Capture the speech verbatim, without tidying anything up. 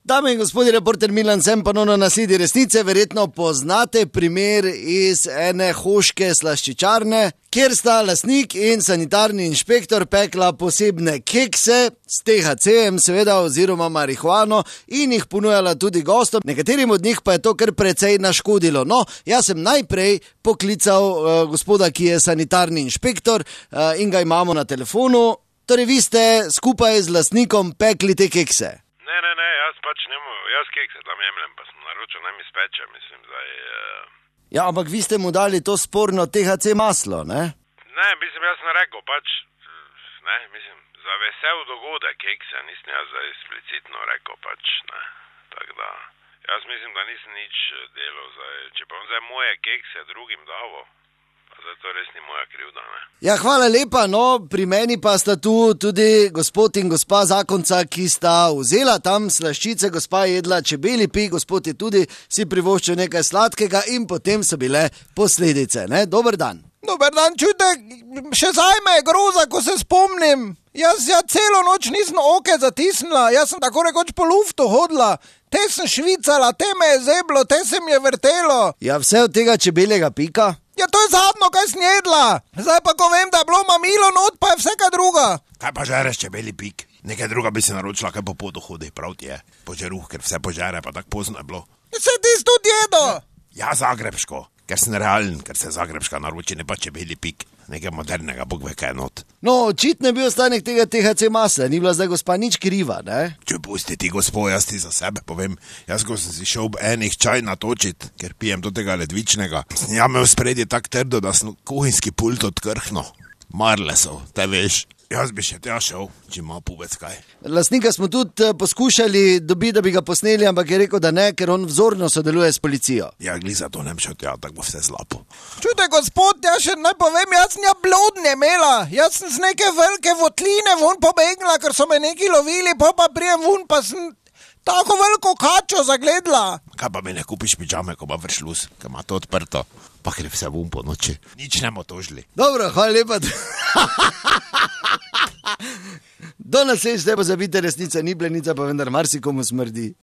Dame in gospodje, reporter Milan sem ponovno na sledi resnice. Verjetno poznate primer iz ene hoške slaščičarne, kjer sta lastnik in sanitarni inšpektor pekla posebne kekse s T H C-jem, seveda, oziroma marihuano, in jih ponujala tudi gostom. Nekaterim od njih pa je to kar precej naškodilo. No, jaz sem najprej poklical uh, gospoda, ki je sanitarni inšpektor, uh, in ga imamo na telefonu. Torej, vi ste skupaj z lastnikom pekli te kekse? Ne, ne, ne, jaz pač nemo, jaz kekse tam jemljem, pa sem naročil, naj mi speče, mislim, zdaj... Uh... Ja, ampak vi ste mu dali to sporno T H C maslo, ne? Ne, mislim, jaz sem rekel, pač, ne, mislim, za vesel dogodek kekse, nisem jaz za explicitno rekel, pač, ne, tako da... Jaz mislim, da nisem nič delal, zdaj, če pa on zdaj moje kekse drugim davo, pa zdaj to res ni moja krivda, ne. Ja, hvala lepa, no, pri meni pa sta tu tudi gospod in gospa zakonca, ki sta vzela tam slaščice, gospa je jedla čebeli pi, gospod je tudi si privoščil nekaj sladkega in potem so bile posledice, ne, dober dan. Dober dan, čujte, še zdaj me je groza, ko se spomnim. Jaz ja celo noč nisem oke zatisnila, jaz sem tako rekoč po luftu hodila. Te sem švicala, te me je zeblo, te se mi je vrtelo. Ja, vse od tega čebeljega pika? Ja, to je zadnjo, kaj sem jedla. Zdaj pa, ko vem, da je bilo mamilo not, pa je vse kaj druga. Kaj pa žereš čebeli pik? Nekaj druga bi se naročila, kaj po podu hodi, prav ti je. Požeruh, ker vse požere, pa tako pozno je bilo. Se ti tudi jedo? Ja, zagrebško, ker sem realen, ker se zagrebška naroči, ne pa čebeli pik. Nekaj modernega, bog ve kaj not. No, očitno je bil ostanek tega T H C masla, ni bila zdaj gospa nič kriva, ne? Če pusti ti, gospo, jaz ti za sebe povem, jaz ko sem si šel ob enih čaj natočit, ker pijem do tega ledvičnega, sem ja imel spredje tak trdo, da sem kuhinjski pult odkrhno. Marle so, te veš. Jaz bi še tja šel, če ima povec kaj. Lastnika smo tudi poskušali dobiti, da bi ga posneli, ampak je rekel, da ne, ker on vzorno sodeluje s policijo. Ja, gli za to nem šel tja, tako bo vse zlapo. Čujte, gospod, ja še naj povem, jaz sem ja blodnje imela. Jaz sem z neke velike votline vun pobegnila, ker so me neki lovili, pa pa prijem vun, pa sem tako veliko kačo zagledala. Kaj pa mi ne kupiš pižame, ko pa vrš luz, ker ima to odprto, pa gre vse vun po noči. Nič ne bomo tožili. Dobro, hvala lepa. Do naslednjič, zdaj pa zabite, resnica ni blenica, pa vendar marsikomu smrdi.